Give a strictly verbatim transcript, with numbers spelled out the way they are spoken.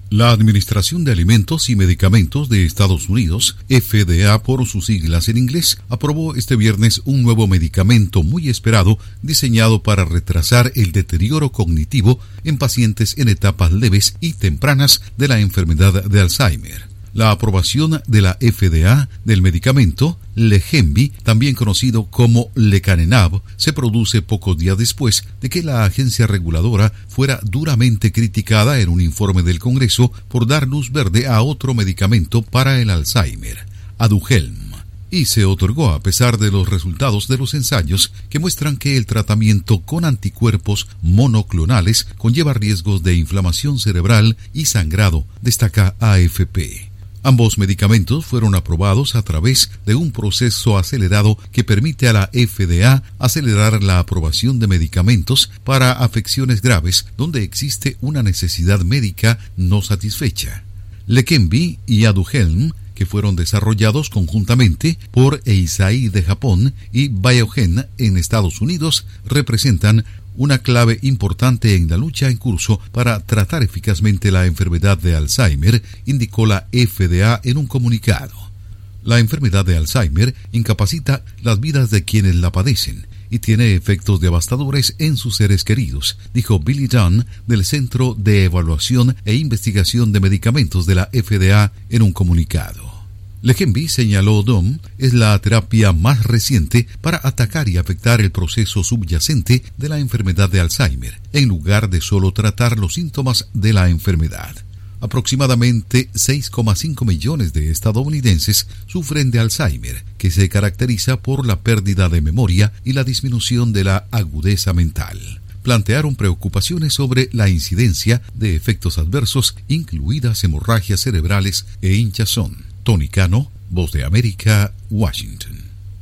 La Administración de Alimentos y Medicamentos de Estados Unidos, F D A por sus siglas en inglés, aprobó este viernes un nuevo medicamento muy esperado diseñado para retrasar el deterioro cognitivo en pacientes en etapas leves y tempranas de la enfermedad de Alzheimer. La aprobación de la F D A del medicamento Leqembi, también conocido como lecanemab, se produce pocos días después de que la agencia reguladora fuera duramente criticada en un informe del Congreso por dar luz verde a otro medicamento para el Alzheimer, Aduhelm, y se otorgó a pesar de los resultados de los ensayos que muestran que el tratamiento con anticuerpos monoclonales conlleva riesgos de inflamación cerebral y sangrado, destaca A F P. Ambos medicamentos fueron aprobados a través de un proceso acelerado que permite a la F D A acelerar la aprobación de medicamentos para afecciones graves donde existe una necesidad médica no satisfecha. Leqembi y Aduhelm, que fueron desarrollados conjuntamente por Eisai de Japón y Biogen en Estados Unidos, representan una clave importante en la lucha en curso para tratar eficazmente la enfermedad de Alzheimer, indicó la F D A en un comunicado. La enfermedad de Alzheimer incapacita las vidas de quienes la padecen y tiene efectos devastadores en sus seres queridos, dijo Billy Dunn del Centro de Evaluación e Investigación de Medicamentos de la F D A en un comunicado. Leqembi, señaló Dunn, es la terapia más reciente para atacar y afectar el proceso subyacente de la enfermedad de Alzheimer, en lugar de solo tratar los síntomas de la enfermedad. Aproximadamente seis coma cinco millones de estadounidenses sufren de Alzheimer, que se caracteriza por la pérdida de memoria y la disminución de la agudeza mental. Plantearon preocupaciones sobre la incidencia de efectos adversos, incluidas hemorragias cerebrales e hinchazón. Tony Cano, Voz de América, Washington.